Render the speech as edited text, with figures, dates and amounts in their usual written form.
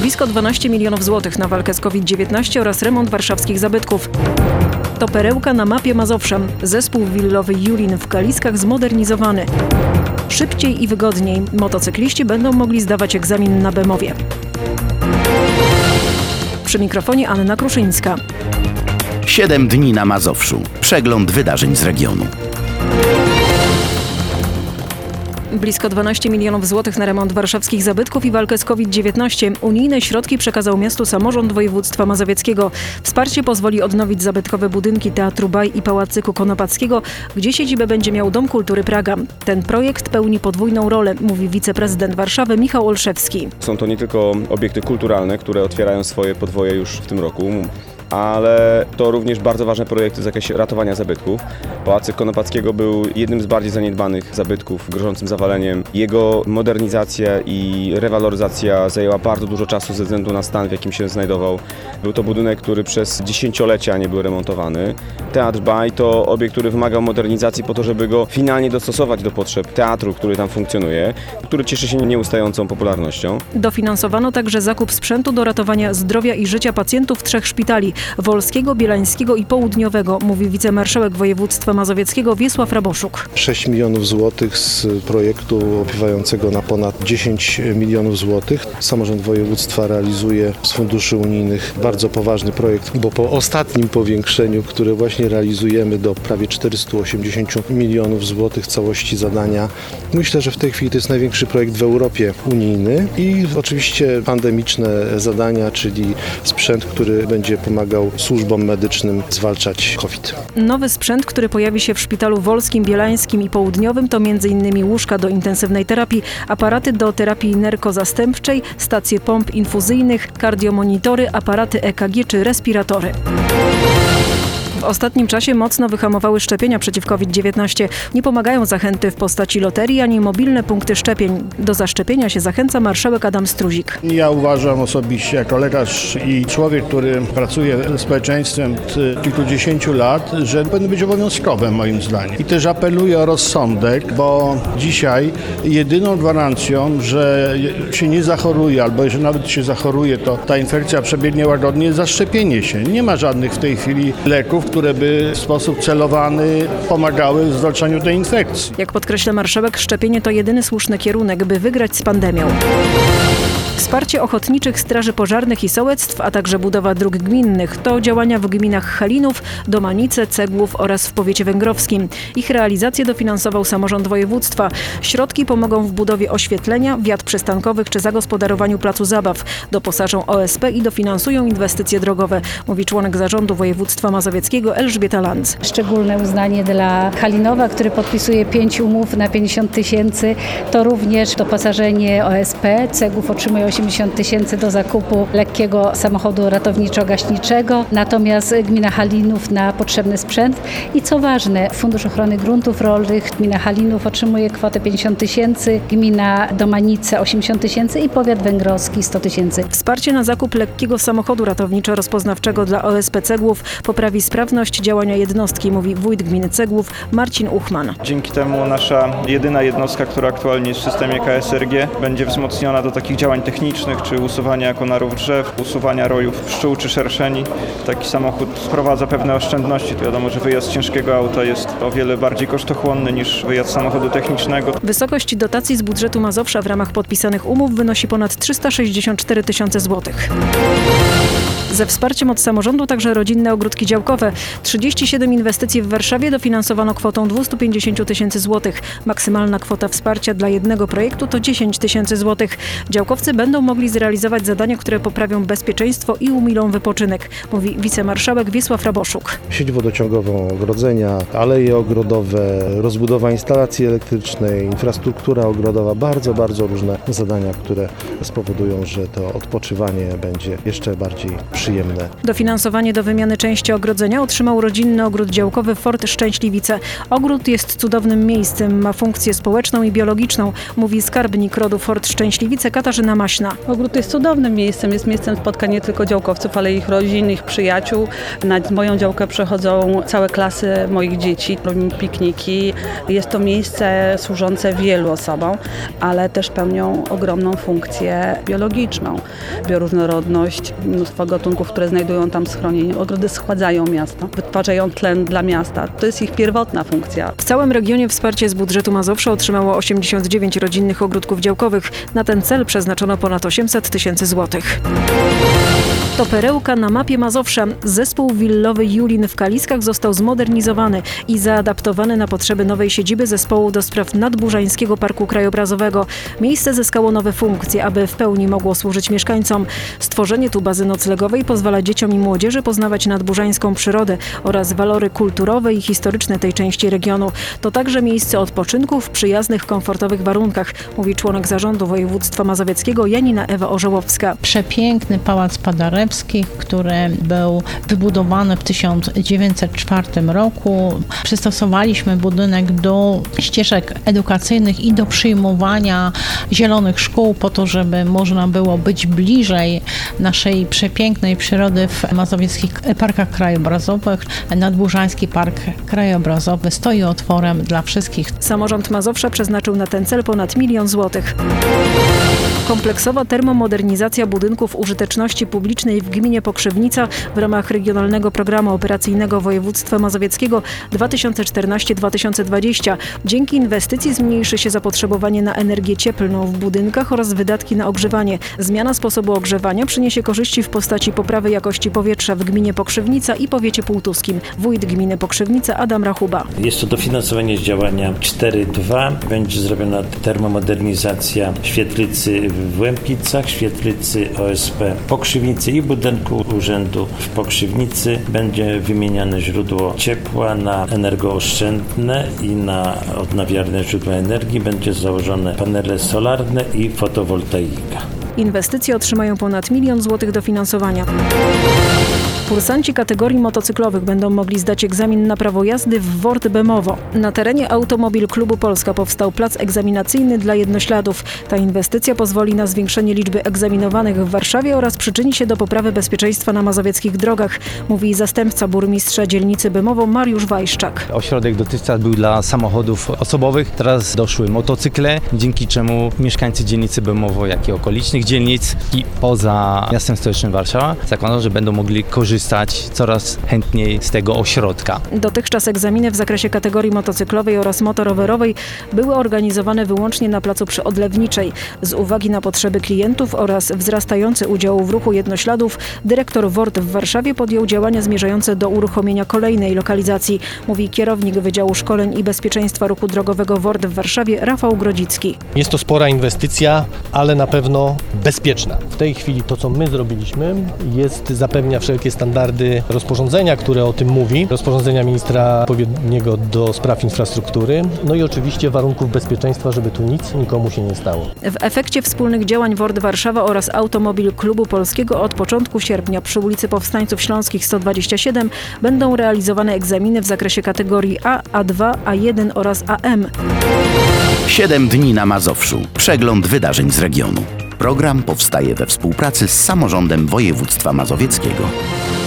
Blisko 12 milionów złotych na walkę z COVID-19 oraz remont warszawskich zabytków. To perełka na mapie Mazowsza. Zespół willowy Julin w Kaliskach zmodernizowany. Szybciej i wygodniej motocykliści będą mogli zdawać egzamin na Bemowie. Przy mikrofonie Anna Kruszyńska. 7 dni na Mazowszu. Przegląd wydarzeń z regionu. Blisko 12 milionów złotych na remont warszawskich zabytków i walkę z COVID-19. Unijne środki przekazał miastu samorząd województwa mazowieckiego. Wsparcie pozwoli odnowić zabytkowe budynki Teatru Baj i Pałacyku Konopackiego, gdzie siedzibę będzie miał Dom Kultury Praga. Ten projekt pełni podwójną rolę, mówi wiceprezydent Warszawy Michał Olszewski. Są to nie tylko obiekty kulturalne, które otwierają swoje podwoje już w tym roku, ale to również bardzo ważne projekty w zakresie ratowania zabytków. Pałacyk Konopackiego był jednym z bardziej zaniedbanych zabytków grożącym zawaleniem. Jego modernizacja i rewaloryzacja zajęła bardzo dużo czasu ze względu na stan, w jakim się znajdował. Był to budynek, który przez dziesięciolecia nie był remontowany. Teatr Baj to obiekt, który wymagał modernizacji po to, żeby go finalnie dostosować do potrzeb teatru, który tam funkcjonuje, który cieszy się nieustającą popularnością. Dofinansowano także zakup sprzętu do ratowania zdrowia i życia pacjentów 3 szpitali: Wolskiego, Bielańskiego i Południowego, mówi wicemarszałek województwa mazowieckiego Wiesław Raboszuk. 6 milionów złotych z projektu opiewającego na ponad 10 milionów złotych. Samorząd województwa realizuje z funduszy unijnych bardzo poważny projekt, bo po ostatnim powiększeniu, które właśnie realizujemy do prawie 480 milionów złotych całości zadania, myślę, że w tej chwili to jest największy projekt w Europie unijny i oczywiście pandemiczne zadania, czyli sprzęt, który będzie pomagał służbom medycznym zwalczać COVID. Nowy sprzęt, który pojawi się w Szpitalu Wolskim, Bielańskim i Południowym, to m.in. łóżka do intensywnej terapii, aparaty do terapii nerkozastępczej, stacje pomp infuzyjnych, kardiomonitory, aparaty EKG czy respiratory. W ostatnim czasie mocno wyhamowały szczepienia przeciw COVID-19. Nie pomagają zachęty w postaci loterii ani mobilne punkty szczepień. Do zaszczepienia się zachęca marszałek Adam Struzik. Ja uważam osobiście jako lekarz i człowiek, który pracuje ze społeczeństwem od kilkudziesięciu lat, że powinno być obowiązkowe moim zdaniem. I też apeluję o rozsądek, bo dzisiaj jedyną gwarancją, że się nie zachoruje albo jeżeli nawet się zachoruje, to ta infekcja przebiegnie łagodnie, jest zaszczepienie się. Nie ma żadnych w tej chwili leków, które by w sposób celowany pomagały w zwalczaniu tej infekcji. Jak podkreśla marszałek, szczepienie to jedyny słuszny kierunek, by wygrać z pandemią. Wsparcie ochotniczych straży pożarnych i sołectw, a także budowa dróg gminnych to działania w gminach Halinów, Domanice, Cegłów oraz w powiecie węgrowskim. Ich realizację dofinansował samorząd województwa. Środki pomogą w budowie oświetlenia, wiat przystankowych czy zagospodarowaniu placu zabaw. Doposażą OSP i dofinansują inwestycje drogowe, mówi członek zarządu województwa mazowieckiego Elżbieta Lanz. Szczególne uznanie dla Halinowa, który podpisuje 5 umów na 50 tysięcy. To również doposażenie OSP. Cegłów otrzymuje 80 tysięcy do zakupu lekkiego samochodu ratowniczo-gaśniczego, natomiast gmina Halinów na potrzebny sprzęt. I co ważne, Fundusz Ochrony Gruntów Rolnych gmina Halinów otrzymuje kwotę 50 tysięcy, gmina Domanice 80 tysięcy i powiat węgrowski 100 tysięcy. Wsparcie na zakup lekkiego samochodu ratowniczo-rozpoznawczego dla OSP Cegłów poprawi sprawność działania jednostki, mówi wójt gminy Cegłów Marcin Uchman. Dzięki temu nasza jedyna jednostka, która aktualnie jest w systemie KSRG, będzie wzmocniona do takich działań technicznych, czy usuwania konarów drzew, usuwania rojów pszczół czy szerszeni. Taki samochód wprowadza pewne oszczędności. To wiadomo, że wyjazd ciężkiego auta jest o wiele bardziej kosztochłonny niż wyjazd samochodu technicznego. Wysokość dotacji z budżetu Mazowsza w ramach podpisanych umów wynosi ponad 364 tysiące złotych. Ze wsparciem od samorządu także rodzinne ogródki działkowe. 37 inwestycji w Warszawie dofinansowano kwotą 250 tysięcy złotych. Maksymalna kwota wsparcia dla jednego projektu to 10 tysięcy złotych. Działkowcy będą mogli zrealizować zadania, które poprawią bezpieczeństwo i umilą wypoczynek, mówi wicemarszałek Wiesław Raboszuk. Sieć wodociągową, ogrodzenia, aleje ogrodowe, rozbudowa instalacji elektrycznej, infrastruktura ogrodowa, bardzo różne zadania, które spowodują, że to odpoczywanie będzie jeszcze bardziej przyjemne. przyjemne. Dofinansowanie do wymiany części ogrodzenia otrzymał rodzinny ogród działkowy Fort Szczęśliwice. Ogród jest cudownym miejscem, ma funkcję społeczną i biologiczną, mówi skarbnik rodu Fort Szczęśliwice Katarzyna Maśna. Ogród jest cudownym miejscem, jest miejscem spotkań nie tylko działkowców, ale ich rodzin, ich przyjaciół. Na moją działkę przychodzą całe klasy moich dzieci, robimy pikniki. Jest to miejsce służące wielu osobom, ale też pełnią ogromną funkcję biologiczną. Bioróżnorodność, mnóstwo gatunków, które znajdują tam schronienie. Ogrody schładzają miasto, wytwarzają tlen dla miasta. To jest ich pierwotna funkcja. W całym regionie wsparcie z budżetu Mazowsza otrzymało 89 rodzinnych ogródków działkowych. Na ten cel przeznaczono ponad 800 000 złotych. To perełka na mapie Mazowsza. Zespół willowy Julin w Kaliskach został zmodernizowany i zaadaptowany na potrzeby nowej siedziby zespołu do spraw Nadburzańskiego Parku Krajobrazowego. Miejsce zyskało nowe funkcje, aby w pełni mogło służyć mieszkańcom. Stworzenie tu bazy noclegowej pozwala dzieciom i młodzieży poznawać nadburzańską przyrodę oraz walory kulturowe i historyczne tej części regionu. To także miejsce odpoczynku w przyjaznych, komfortowych warunkach, mówi członek zarządu województwa mazowieckiego Janina Ewa Orzełowska. Przepiękny pałac Paderewski, który był wybudowany w 1904 roku. Przystosowaliśmy budynek do ścieżek edukacyjnych i do przyjmowania zielonych szkół po to, żeby można było być bliżej naszej przepięknej przyrody w mazowieckich parkach krajobrazowych. Nadburzański Park Krajobrazowy stoi otworem dla wszystkich. Samorząd Mazowsza przeznaczył na ten cel ponad 1 000 000 złotych. Kompleksowa termomodernizacja budynków użyteczności publicznej w gminie Pokrzywnica w ramach Regionalnego Programu Operacyjnego Województwa Mazowieckiego 2014-2020. Dzięki inwestycji zmniejszy się zapotrzebowanie na energię cieplną w budynkach oraz wydatki na ogrzewanie. Zmiana sposobu ogrzewania przyniesie korzyści w postaci poprawy jakości powietrza w gminie Pokrzywnica i powiecie półtuskim. Wójt gminy Pokrzywnica Adam Rachuba. Jest to dofinansowanie z działania 4.2. Będzie zrobiona termomodernizacja świetlicy w Łępicach, świetlicy OSP w Pokrzywnicy i budynku urzędu w Pokrzywnicy. Będzie wymieniane źródło ciepła na energooszczędne i na odnawialne źródła energii. Będzie założone panele solarne i fotowoltaika. Inwestycje otrzymają ponad 1 000 000 złotych dofinansowania. Kursanci kategorii motocyklowych będą mogli zdać egzamin na prawo jazdy w WORD Bemowo. Na terenie Automobil Klubu Polska powstał plac egzaminacyjny dla jednośladów. Ta inwestycja pozwoli na zwiększenie liczby egzaminowanych w Warszawie oraz przyczyni się do poprawy bezpieczeństwa na mazowieckich drogach, mówi zastępca burmistrza dzielnicy Bemowo Mariusz Wajszczak. Ośrodek dotychczas był dla samochodów osobowych, teraz doszły motocykle, dzięki czemu mieszkańcy dzielnicy Bemowo, jak i okolicznych dzielnic i poza miastem stołecznym Warszawa zakładam, że będą mogli korzystać coraz chętniej z tego ośrodka. Dotychczas egzaminy w zakresie kategorii motocyklowej oraz motorowerowej były organizowane wyłącznie na placu przy Odlewniczej. Z uwagi na potrzeby klientów oraz wzrastający udział w ruchu jednośladów, dyrektor WORD w Warszawie podjął działania zmierzające do uruchomienia kolejnej lokalizacji, mówi kierownik Wydziału Szkoleń i Bezpieczeństwa Ruchu Drogowego WORD w Warszawie Rafał Grodzicki. Jest to spora inwestycja, ale na pewno bezpieczna. W tej chwili to, co my zrobiliśmy, zapewnia wszelkie standardy rozporządzenia, które o tym mówi, rozporządzenia ministra odpowiedniego do spraw infrastruktury, no i oczywiście warunków bezpieczeństwa, żeby tu nic nikomu się nie stało. W efekcie wspólnych działań WORD Warszawa oraz Automobil Klubu Polskiego od początku sierpnia przy ulicy Powstańców Śląskich 127 będą realizowane egzaminy w zakresie kategorii A, A2, A1 oraz AM. 7 dni na Mazowszu. Przegląd wydarzeń z regionu. Program powstaje we współpracy z samorządem województwa mazowieckiego.